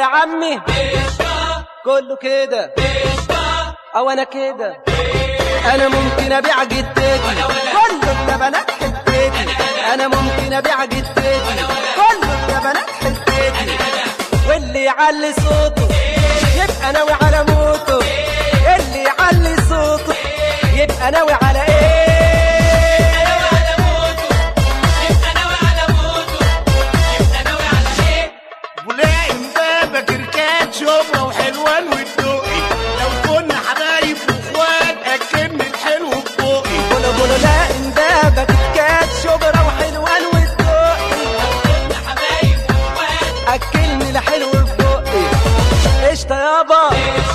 يا عمي كله كده او انا كده. انا ممكن ابيع جدتي كله بلبنات حتتي. انا ممكن ابيع جدتي كله بلبنات حتتي. واللي يعلي صوته يبقى ناوي على موته. اللي يعلي صوته يبقى ناوي على ايه؟ شبرا وحلوان والدقي لو كنا حبايب واخوات اكلني الحلو في بوقي. بولو بولو لا اندابك كات شبرا وحلوان والدقي لو كنا حبايب واخوات اكلني الحلو في بوقي. قشطه يابا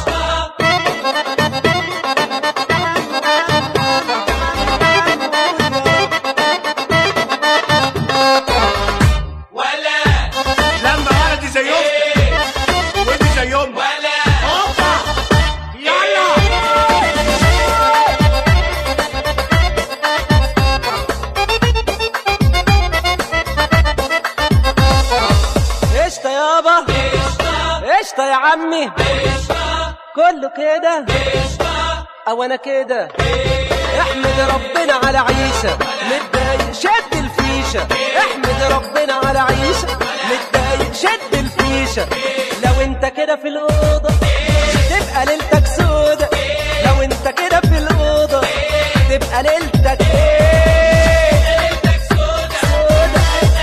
قشطة يا عمي كله كده او انا كده. احمد ربنا على عيشة متضايق شد الفيشة. احمد ربنا على عيشة متضايق شد الفيشة. لو انت كده في الأوضة تبقى ليلتك سودة. لو انت كده في الأوضة تبقى ليلتك ايه؟ سودة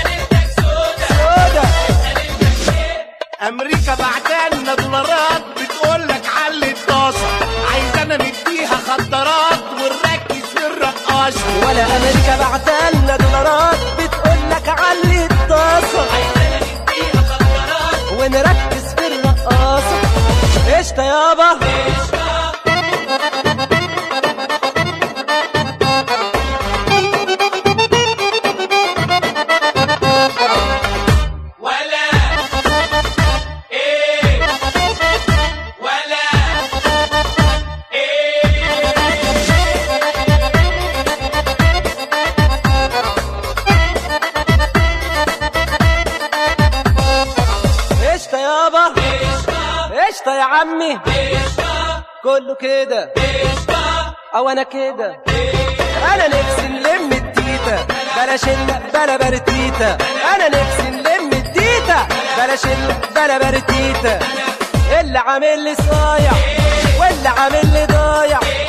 امريكا بعتالنا دولارات بتقولك علي الطاسه. عايزانا نديها خدرات ونركز في الرقاصه. ولا امريكا بعتالنا دولارات بتقولك علي الطاسه. عايزانا نديها خدرات ونركز في الرقاصه. قشطه يابا قشطة يا عمي كله كده او انا كده. انا نفسي نلم التيتا بلاش بلا برتيتا. انا نفسي نلم التيتا بلاش بلا برتيتا. اللي عامل لي صايع واللي عامل لي ضايع